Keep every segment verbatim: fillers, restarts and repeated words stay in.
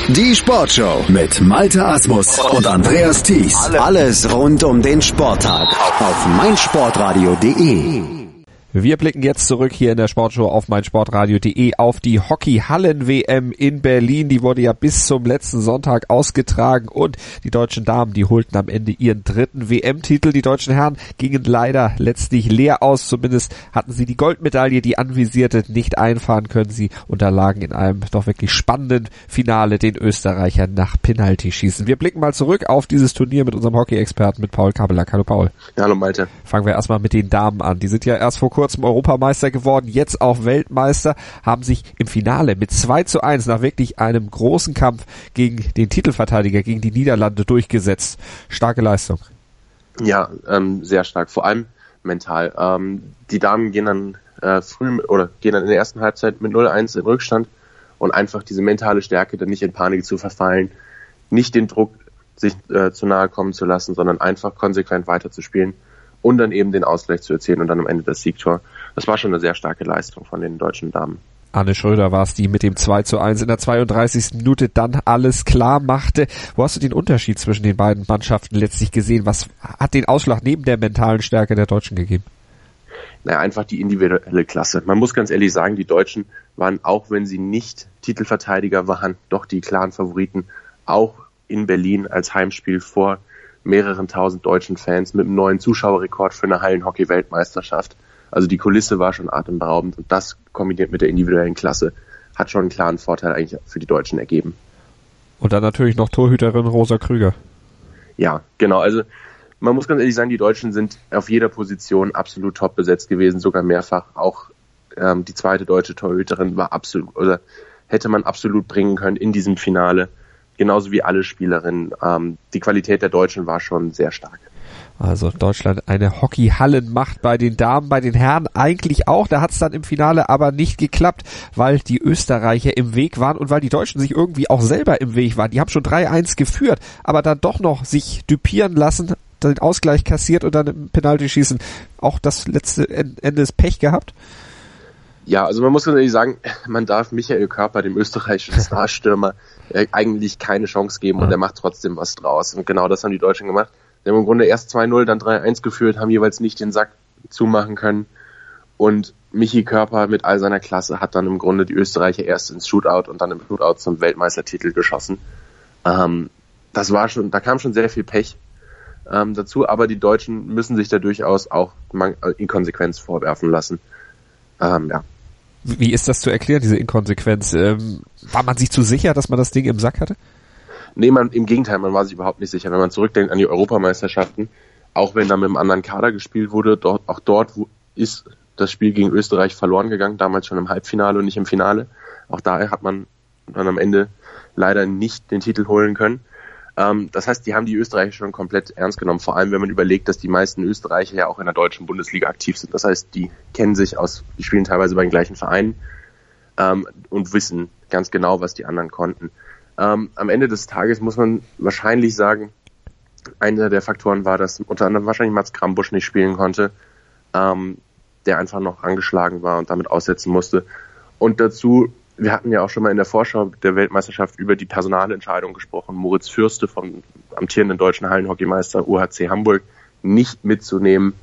Die Sportshow mit Malte Asmus und Andreas Thies. Alles rund um den Sporttag auf meinsportradio punkt de. Wir blicken jetzt zurück hier in der Sportshow auf meinsportradio punkt de auf die Hockeyhallen-W M in Berlin. Die wurde ja bis zum letzten Sonntag ausgetragen und die deutschen Damen, die holten am Ende ihren dritten W M-Titel. Die deutschen Herren gingen leider letztlich leer aus. Zumindest hatten sie die Goldmedaille, die anvisierte, nicht einfahren können. Sie unterlagen in einem doch wirklich spannenden Finale den Österreichern nach Penaltyschießen. Wir blicken mal zurück auf dieses Turnier mit unserem Hockey-Experten, mit Paul Kabelak. Hallo Paul. Ja, hallo Malte. Fangen wir erstmal mit den Damen an. Die sind ja erst vor kurzem Europameister geworden, jetzt auch Weltmeister, haben sich im Finale mit zwei zu eins nach wirklich einem großen Kampf gegen den Titelverteidiger, gegen die Niederlande durchgesetzt. Starke Leistung. Ja, ähm, sehr stark, vor allem mental. Ähm, die Damen gehen dann äh, früh oder gehen dann in der ersten Halbzeit mit null eins in Rückstand und einfach diese mentale Stärke, dann nicht in Panik zu verfallen, nicht den Druck sich äh, zu nahe kommen zu lassen, sondern einfach konsequent weiterzuspielen und dann eben den Ausgleich zu erzielen und dann am Ende das Siegtor. Das war schon eine sehr starke Leistung von den deutschen Damen. Anne Schröder war es, die mit dem zwei zu eins in der zweiunddreißigsten Minute dann alles klar machte. Wo hast du den Unterschied zwischen den beiden Mannschaften letztlich gesehen? Was hat den Ausschlag neben der mentalen Stärke der Deutschen gegeben? Naja, einfach die individuelle Klasse. Man muss ganz ehrlich sagen, die Deutschen waren, auch wenn sie nicht Titelverteidiger waren, doch die klaren Favoriten, auch in Berlin als Heimspiel vor mehreren tausend deutschen Fans mit einem neuen Zuschauerrekord für eine Hallenhockey-Weltmeisterschaft. Also die Kulisse war schon atemberaubend und das kombiniert mit der individuellen Klasse hat schon einen klaren Vorteil eigentlich für die Deutschen ergeben. Und dann natürlich noch Torhüterin Rosa Krüger. Ja, genau. Also man muss ganz ehrlich sagen, die Deutschen sind auf jeder Position absolut top besetzt gewesen, sogar mehrfach. Auch ähm, die zweite deutsche Torhüterin war absolut, oder hätte man absolut bringen können in diesem Finale. Genauso wie alle Spielerinnen. Ähm, die Qualität der Deutschen war schon sehr stark. Also Deutschland eine Hockeyhallenmacht bei den Damen, bei den Herren eigentlich auch. Da hat es dann im Finale aber nicht geklappt, weil die Österreicher im Weg waren und weil die Deutschen sich irgendwie auch selber im Weg waren. Die haben schon drei eins geführt, aber dann doch noch sich düpieren lassen, den Ausgleich kassiert und dann im Penaltyschießen auch das letzte Ende des Pech gehabt. Ja, also man muss natürlich sagen, man darf Michael Körper, dem österreichischen Starstürmer, eigentlich keine Chance geben und er macht trotzdem was draus. Und genau das haben die Deutschen gemacht. Die haben im Grunde erst zwei null, dann drei eins geführt, haben jeweils nicht den Sack zumachen können. Und Michi Körper mit all seiner Klasse hat dann im Grunde die Österreicher erst ins Shootout und dann im Shootout zum Weltmeistertitel geschossen. Ähm, das war schon, da kam schon sehr viel Pech ähm, dazu, aber die Deutschen müssen sich da durchaus auch Inkonsequenz vorwerfen lassen. Ähm, ja. Wie ist das zu erklären, diese Inkonsequenz? Ähm, war man sich zu sicher, dass man das Ding im Sack hatte? Nee, man, im Gegenteil, man war sich überhaupt nicht sicher. Wenn man zurückdenkt an die Europameisterschaften, auch wenn da mit einem anderen Kader gespielt wurde, dort, auch dort ist das Spiel gegen Österreich verloren gegangen, damals schon im Halbfinale und nicht im Finale. Auch daher hat man dann am Ende leider nicht den Titel holen können. Ähm, das heißt, die haben die Österreicher schon komplett ernst genommen, vor allem wenn man überlegt, dass die meisten Österreicher ja auch in der deutschen Bundesliga aktiv sind. Das heißt, die kennen sich aus, die spielen teilweise bei den gleichen Vereinen ähm, und wissen ganz genau, was die anderen konnten. Ähm, am Ende des Tages muss man wahrscheinlich sagen, einer der Faktoren war, dass unter anderem wahrscheinlich Mats Krambusch nicht spielen konnte, ähm, der einfach noch angeschlagen war und damit aussetzen musste. Und dazu, wir hatten ja auch schon mal in der Vorschau der Weltmeisterschaft über die Personalentscheidung gesprochen, Moritz Fürste vom amtierenden deutschen Hallenhockeymeister U H C Hamburg nicht mitzunehmen.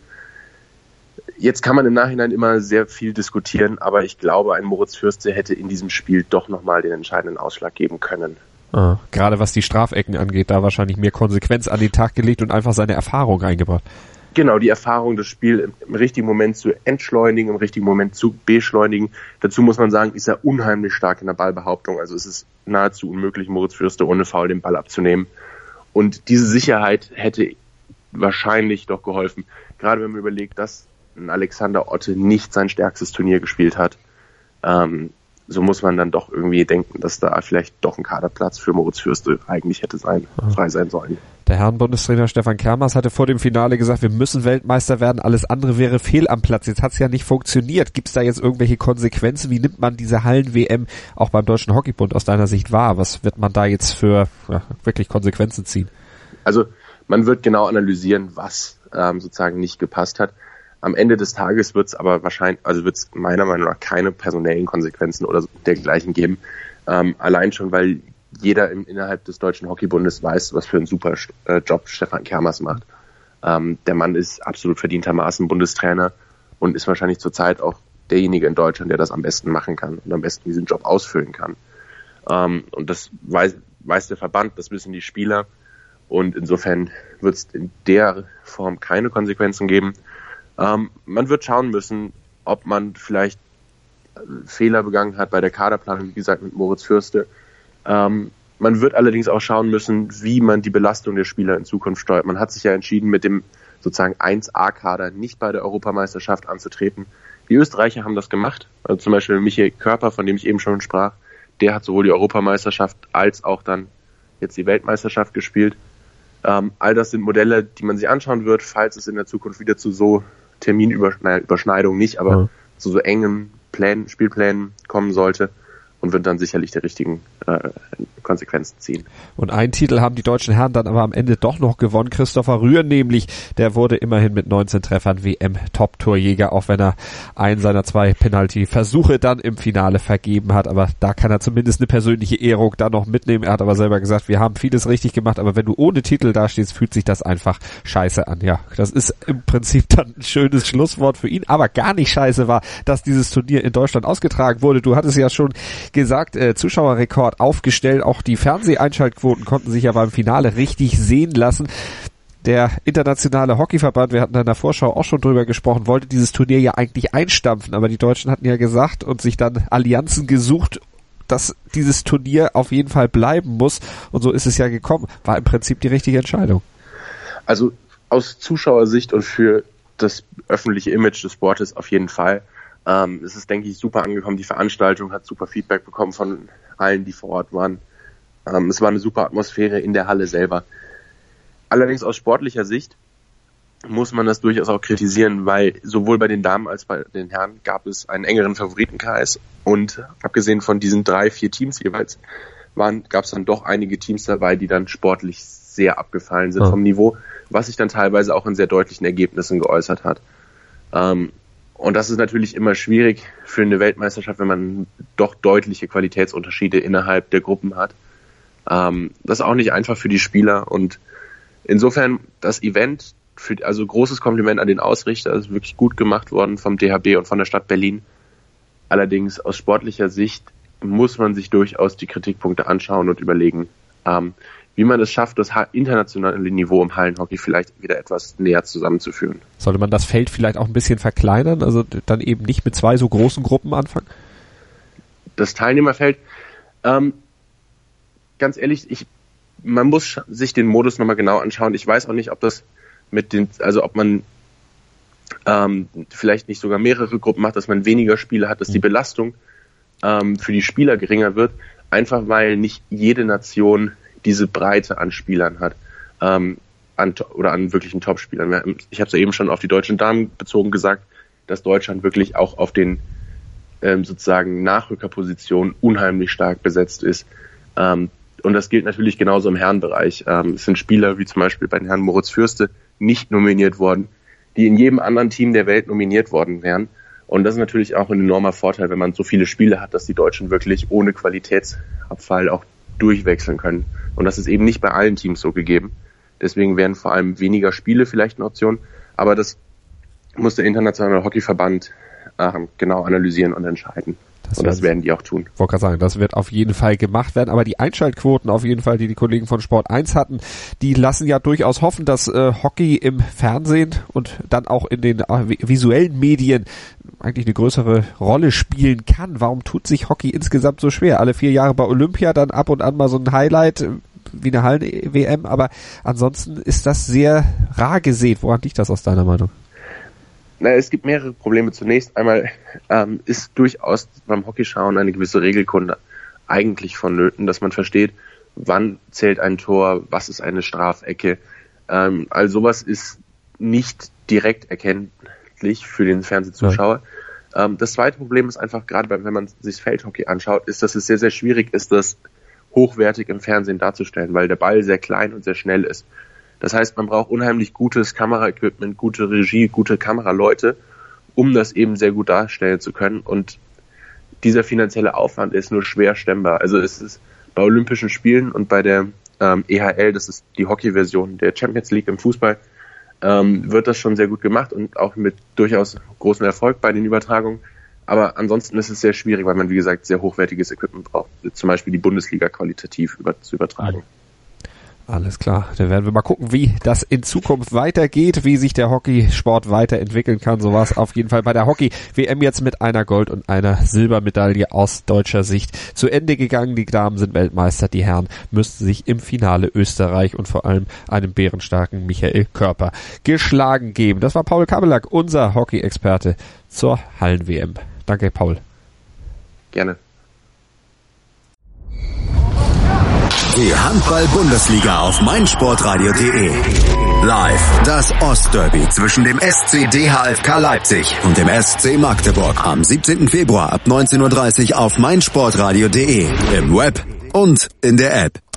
Jetzt kann man im Nachhinein immer sehr viel diskutieren, aber ich glaube, ein Moritz Fürste hätte in diesem Spiel doch nochmal den entscheidenden Ausschlag geben können. Ah, gerade was die Strafecken angeht, da wahrscheinlich mehr Konsequenz an den Tag gelegt und einfach seine Erfahrung eingebracht. Genau, die Erfahrung, das Spiel im richtigen Moment zu entschleunigen, im richtigen Moment zu beschleunigen. Dazu muss man sagen, ist er unheimlich stark in der Ballbehauptung. Also es ist nahezu unmöglich, Moritz Fürste ohne Foul den Ball abzunehmen. Und diese Sicherheit hätte wahrscheinlich doch geholfen. Gerade wenn man überlegt, dass ein Alexander Otte nicht sein stärkstes Turnier gespielt hat. Ähm, so muss man dann doch irgendwie denken, dass da vielleicht doch ein Kaderplatz für Moritz Fürste eigentlich hätte sein, frei sein sollen. Der Herren-Bundestrainer Stefan Kermas hatte vor dem Finale gesagt, wir müssen Weltmeister werden, alles andere wäre fehl am Platz. Jetzt hat es ja nicht funktioniert. Gibt es da jetzt irgendwelche Konsequenzen? Wie nimmt man diese Hallen-W M auch beim Deutschen Hockeybund aus deiner Sicht wahr? Was wird man da jetzt für ja, wirklich Konsequenzen ziehen? Also man wird genau analysieren, was ähm, sozusagen nicht gepasst hat. Am Ende des Tages wird es aber wahrscheinlich, also wird es meiner Meinung nach keine personellen Konsequenzen oder dergleichen geben. Ähm, allein schon, weil jeder im, innerhalb des Deutschen Hockeybundes weiß, was für einen super äh, Job Stefan Kermers macht. Ähm, der Mann ist absolut verdientermaßen Bundestrainer und ist wahrscheinlich zurzeit auch derjenige in Deutschland, der das am besten machen kann und am besten diesen Job ausfüllen kann. Ähm, und das weiß, weiß der Verband, das wissen die Spieler. Und insofern wird es in der Form keine Konsequenzen geben. Ähm, man wird schauen müssen, ob man vielleicht Fehler begangen hat bei der Kaderplanung, wie gesagt, mit Moritz Fürste. Ähm, man wird allerdings auch schauen müssen, wie man die Belastung der Spieler in Zukunft steuert. Man hat sich ja entschieden, mit dem sozusagen eins A-Kader nicht bei der Europameisterschaft anzutreten. Die Österreicher haben das gemacht. Also zum Beispiel Michael Körper, von dem ich eben schon sprach, der hat sowohl die Europameisterschaft als auch dann jetzt die Weltmeisterschaft gespielt. Ähm, all das sind Modelle, die man sich anschauen wird, falls es in der Zukunft wieder zu so Terminüberschneidungen nicht, aber ja. zu so engen Plänen, Spielplänen kommen sollte und wird dann sicherlich die richtigen äh, Konsequenzen ziehen. Und einen Titel haben die deutschen Herren dann aber am Ende doch noch gewonnen. Christopher Rühr nämlich, der wurde immerhin mit neunzehn Treffern W M-Top-Torjäger, auch wenn er einen seiner zwei Penalty-Versuche dann im Finale vergeben hat. Aber da kann er zumindest eine persönliche Ehrung da noch mitnehmen. Er hat aber selber gesagt, wir haben vieles richtig gemacht, aber wenn du ohne Titel dastehst, fühlt sich das einfach scheiße an. Ja, das ist im Prinzip dann ein schönes Schlusswort für ihn, aber gar nicht scheiße war, dass dieses Turnier in Deutschland ausgetragen wurde. Du hattest ja schon gesagt, äh, Zuschauerrekord aufgestellt, auch die Fernseheinschaltquoten konnten sich ja beim Finale richtig sehen lassen. Der internationale Hockeyverband, wir hatten in der Vorschau auch schon drüber gesprochen, wollte dieses Turnier ja eigentlich einstampfen, aber die Deutschen hatten ja gesagt und sich dann Allianzen gesucht, dass dieses Turnier auf jeden Fall bleiben muss, und so ist es ja gekommen. War im Prinzip die richtige Entscheidung. Also aus Zuschauersicht und für das öffentliche Image des Sportes auf jeden Fall. Ähm, es ist, denke ich, super angekommen. Die Veranstaltung hat super Feedback bekommen von allen, die vor Ort waren. Ähm, es war eine super Atmosphäre in der Halle selber. Allerdings aus sportlicher Sicht muss man das durchaus auch kritisieren, weil sowohl bei den Damen als bei den Herren gab es einen engeren Favoritenkreis und abgesehen von diesen drei, vier Teams jeweils waren, gab es dann doch einige Teams dabei, die dann sportlich sehr abgefallen sind ja. vom Niveau, was sich dann teilweise auch in sehr deutlichen Ergebnissen geäußert hat. Ähm, Und das ist natürlich immer schwierig für eine Weltmeisterschaft, wenn man doch deutliche Qualitätsunterschiede innerhalb der Gruppen hat. Ähm, das ist auch nicht einfach für die Spieler. Und insofern das Event, für, also großes Kompliment an den Ausrichter, ist wirklich gut gemacht worden vom D H B und von der Stadt Berlin. Allerdings aus sportlicher Sicht muss man sich durchaus die Kritikpunkte anschauen und überlegen, ähm, wie man es schafft, das internationale Niveau im Hallenhockey vielleicht wieder etwas näher zusammenzuführen. Sollte man das Feld vielleicht auch ein bisschen verkleinern, also dann eben nicht mit zwei so großen Gruppen anfangen? Das Teilnehmerfeld, ähm, ganz ehrlich, ich, man muss sich den Modus nochmal genau anschauen. Ich weiß auch nicht, ob das mit den, also ob man ähm, vielleicht nicht sogar mehrere Gruppen macht, dass man weniger Spiele hat, dass die Belastung ähm, für die Spieler geringer wird, einfach weil nicht jede Nation diese Breite an Spielern hat, ähm, an, oder an wirklichen Topspielern. Ich habe es ja eben schon auf die deutschen Damen bezogen gesagt, dass Deutschland wirklich auch auf den ähm, sozusagen Nachrückerpositionen unheimlich stark besetzt ist. Ähm, und das gilt natürlich genauso im Herrenbereich. Ähm, es sind Spieler wie zum Beispiel bei den Herrn Moritz Fürste nicht nominiert worden, die in jedem anderen Team der Welt nominiert worden wären. Und das ist natürlich auch ein enormer Vorteil, wenn man so viele Spiele hat, dass die Deutschen wirklich ohne Qualitätsabfall auch durchwechseln können. Und das ist eben nicht bei allen Teams so gegeben. Deswegen wären vor allem weniger Spiele vielleicht eine Option. Aber das muss der Internationale Hockeyverband äh, genau analysieren und entscheiden. Das und das werden die auch tun. Ich wollte gerade sagen, das wird auf jeden Fall gemacht werden. Aber die Einschaltquoten auf jeden Fall, die die Kollegen von Sport eins hatten, die lassen ja durchaus hoffen, dass äh, Hockey im Fernsehen und dann auch in den äh, visuellen Medien eigentlich eine größere Rolle spielen kann. Warum tut sich Hockey insgesamt so schwer? Alle vier Jahre bei Olympia, dann ab und an mal so ein Highlight wie eine Hallen-W M, aber ansonsten ist das sehr rar gesät. Woran liegt das aus deiner Meinung? Na, es gibt mehrere Probleme. Zunächst einmal ähm, ist durchaus beim Hockeyschauen eine gewisse Regelkunde eigentlich vonnöten, dass man versteht, wann zählt ein Tor, was ist eine Strafecke. Ähm, all sowas ist nicht direkt erkenntlich für den Fernsehzuschauer. Ja. Ähm, das zweite Problem ist einfach, gerade wenn man sich das Feldhockey anschaut, ist, dass es sehr, sehr schwierig ist, das hochwertig im Fernsehen darzustellen, weil der Ball sehr klein und sehr schnell ist. Das heißt, man braucht unheimlich gutes Kameraequipment, gute Regie, gute Kameraleute, um das eben sehr gut darstellen zu können. Und dieser finanzielle Aufwand ist nur schwer stemmbar. Also es ist, bei Olympischen Spielen und bei der ähm, E H L, das ist die Hockey-Version der Champions League im Fußball, ähm, wird das schon sehr gut gemacht und auch mit durchaus großem Erfolg bei den Übertragungen. Aber ansonsten ist es sehr schwierig, weil man, wie gesagt, sehr hochwertiges Equipment braucht, zum Beispiel die Bundesliga qualitativ über, zu übertragen. Alles klar, dann werden wir mal gucken, wie das in Zukunft weitergeht, wie sich der Hockeysport weiterentwickeln kann. So war es auf jeden Fall bei der Hockey-W M jetzt mit einer Gold- und einer Silbermedaille aus deutscher Sicht zu Ende gegangen. Die Damen sind Weltmeister, die Herren müssten sich im Finale Österreich und vor allem einem bärenstarken Michael Körper geschlagen geben. Das war Paul Kabelak, unser Hockey-Experte zur Hallen-W M. Danke, Paul. Gerne. Die Handball-Bundesliga auf meinsportradio.de. Live das Ostderby zwischen dem S C D H F K Leipzig und dem S C Magdeburg am siebzehnten Februar ab neunzehn Uhr dreißig auf meinsportradio.de, im Web und in der App.